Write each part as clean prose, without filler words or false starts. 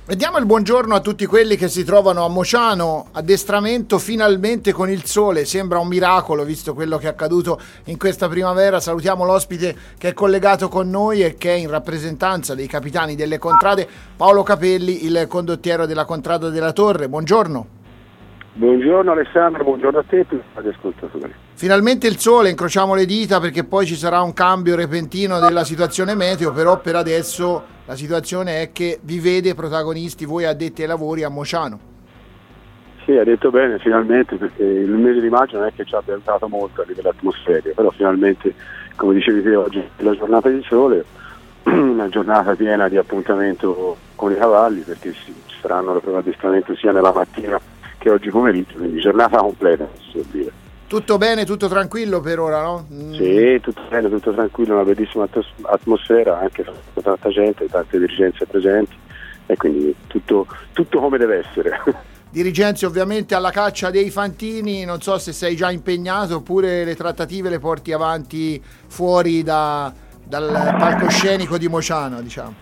E diamo il buongiorno a tutti quelli che si trovano a Mociano, addestramento finalmente con il sole, sembra un miracolo visto quello che è accaduto in questa primavera. Salutiamo l'ospite che è collegato con noi e che è in rappresentanza dei capitani delle contrade, Paolo Capelli, il condottiero della contrada della Torre. Buongiorno. Buongiorno Alessandro, buongiorno a te e agli ascoltatori. Finalmente il sole, incrociamo le dita perché poi ci sarà un cambio repentino della situazione meteo, però per adesso la situazione è che vi vede protagonisti voi addetti ai lavori a Mociano. Sì, hai detto bene, finalmente, perché il mese di maggio non è che ci abbia aiutato molto a livello atmosferico, però finalmente, come dicevi te, oggi è la giornata di sole, una giornata piena di appuntamento con i cavalli, perché ci saranno le prove di addestramento sia nella mattina che oggi pomeriggio, quindi giornata completa, si può dire. Tutto bene, tutto tranquillo per ora, no? Sì, tutto bene, tutto tranquillo, una bellissima atmosfera, anche con tanta gente, tante dirigenze presenti e quindi tutto come deve essere. Dirigenze ovviamente alla caccia dei fantini, non so se sei già impegnato oppure le trattative le porti avanti fuori dal palcoscenico di Mociano, diciamo.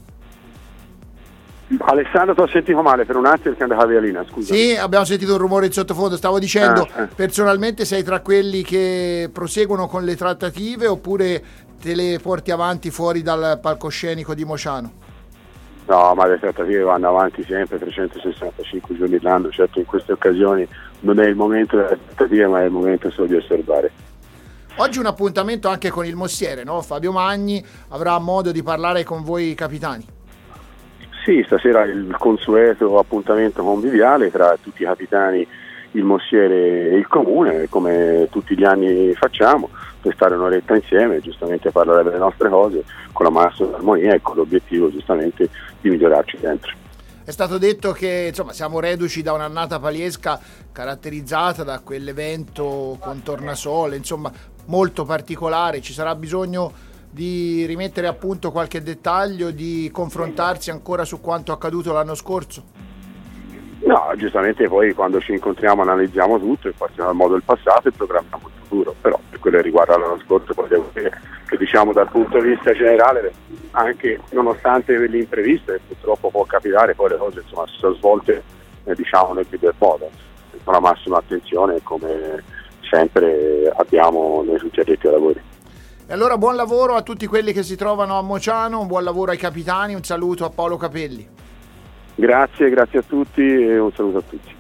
Alessandro, ti ho sentito male per un attimo perché andava via Lina, scusa. Sì, abbiamo sentito un rumore in sottofondo, stavo dicendo, personalmente sei tra quelli che proseguono con le trattative oppure te le porti avanti fuori dal palcoscenico di Mociano? No, ma le trattative vanno avanti sempre, 365 giorni l'anno, certo in queste occasioni non è il momento delle trattative ma è il momento solo di osservare. Oggi un appuntamento anche con il mossiere, no? Fabio Magni avrà modo di parlare con voi capitani. Sì, stasera il consueto appuntamento conviviale tra tutti i capitani, il mossiere e il comune, come tutti gli anni facciamo, per stare un'oretta insieme, giustamente parlare delle nostre cose, con la massima armonia e con l'obiettivo giustamente di migliorarci sempre. È stato detto che insomma siamo reduci da un'annata paliesca caratterizzata da quell'evento con tornasole, insomma molto particolare, ci sarà bisogno di rimettere a punto qualche dettaglio, di confrontarsi ancora su quanto accaduto l'anno scorso? No, giustamente poi quando ci incontriamo analizziamo tutto, in particolar modo il passato e programmiamo il futuro, però per quello che riguarda l'anno scorso poi devo dire che diciamo dal punto di vista generale, anche nonostante l'imprevisto, e purtroppo può capitare, poi le cose insomma si sono svolte diciamo nel miglior modo, con la massima attenzione come sempre abbiamo noi tutti addetti ai lavori. E allora buon lavoro a tutti quelli che si trovano a Mociano, un buon lavoro ai capitani, un saluto a Paolo Capelli. Grazie a tutti e un saluto a tutti.